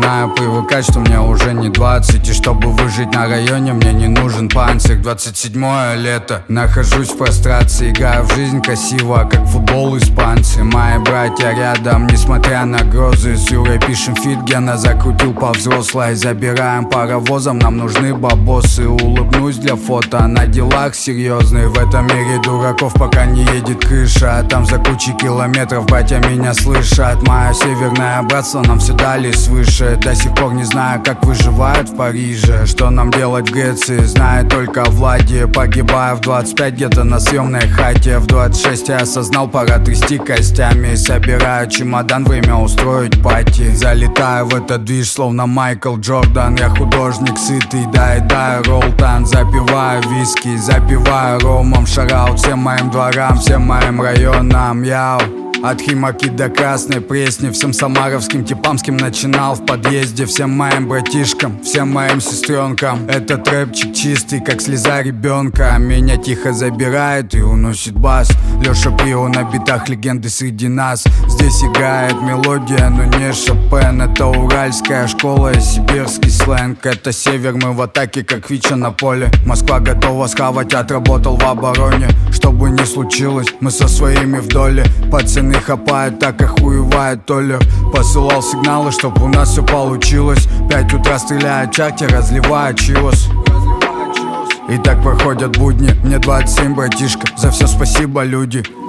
начинаю привыкать, что мне уже не 20. И чтобы выжить на районе, мне не нужен панцирь. 27-е лето, нахожусь в прострации. Играю в жизнь красиво, как футбол испанцы. Мои братья рядом, несмотря на грозы. С Юрой пишем фит, Гена закрутил по взрослой. Забираем паровозом, нам нужны бабосы. Улыбнусь для фото, на делах серьезный. В этом мире дураков пока не едет крыша. А там за кучей километров братья меня слышат. Мое северное братство нам все дали свыше. До сих пор не знаю, как выживают в Париже. Что нам делать в Греции, знаю только Владе. Погибаю в 25 где-то на съемной хате. В 26 я осознал, пора трясти костями. Собираю чемодан, время устроить пати. Залетаю в этот движ, словно Майкл Джордан. Я художник сытый, доедаю роллтан. Запиваю виски, запиваю ромом. Шараут всем моим дворам, всем моим районам. Яу. От Химаки до Красной Пресни. Всем самаровским типам, с кем начинал в подъезде. Всем моим братишкам, всем моим сестренкам. Этот рэпчик чистый, как слеза ребенка. Меня тихо забирает и уносит бас. Леша Прио на битах, легенды среди нас. Здесь играет мелодия, но не Шопен. Это уральская школа и сибирский сленг. Это север, мы в атаке, как Вича на поле. Москва готова схавать, отработал в обороне. Что бы ни случилось, мы со своими в доле. Пацаны хапают, так охуевает Толлер. Посылал сигналы, чтоб у нас все получилось. 5 утра стреляет чарти, разливает чивос. И так проходят будни. Мне 27, братишка, за все спасибо, люди.